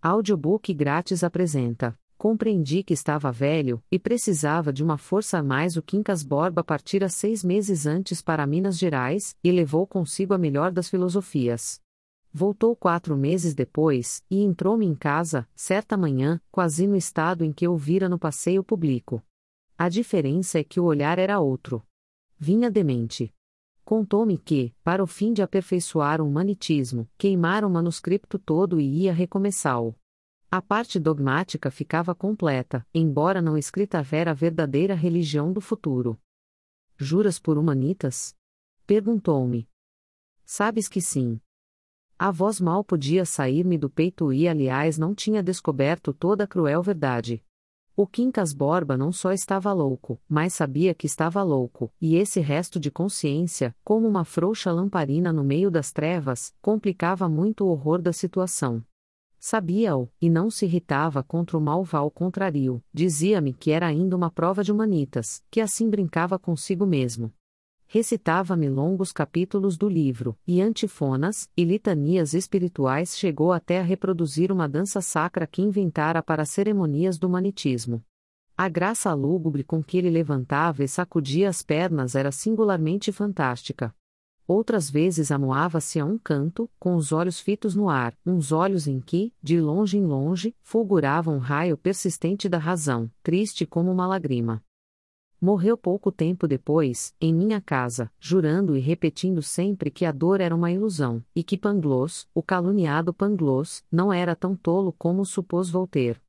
Audiobook grátis apresenta. Compreendi que estava velho, e precisava de uma força a mais. O Quincas Borba partira 6 meses antes para Minas Gerais, e levou consigo a melhor das filosofias. Voltou 4 meses depois, e entrou-me em casa, certa manhã, quase no estado em que eu vira no passeio público. A diferença é que o olhar era outro. Vinha demente. Contou-me que, para o fim de aperfeiçoar o humanitismo, queimara o manuscrito todo e ia recomeçá-lo. A parte dogmática ficava completa, embora não escrita vera a verdadeira religião do futuro. Juras por humanitas? Perguntou-me. Sabes que sim. A voz mal podia sair-me do peito e, aliás, não tinha descoberto toda a cruel verdade. O Quincas Borba não só estava louco, mas sabia que estava louco, e esse resto de consciência, como uma frouxa lamparina no meio das trevas, complicava muito o horror da situação. Sabia-o, e não se irritava contra o mal ao contrário, dizia-me que era ainda uma prova de humanitas, que assim brincava consigo mesmo. Recitava-me longos capítulos do livro, e antifonas, e litanias espirituais. Chegou até a reproduzir uma dança sacra que inventara para as cerimonias do humanitismo. A graça lúgubre com que ele levantava e sacudia as pernas era singularmente fantástica. Outras vezes amuava-se a um canto, com os olhos fitos no ar, uns olhos em que, de longe em longe, fulgurava um raio persistente da razão, triste como uma lágrima. Morreu pouco tempo depois, em minha casa, jurando e repetindo sempre que a dor era uma ilusão, e que Pangloss, o caluniado Pangloss, não era tão tolo como supôs Voltaire.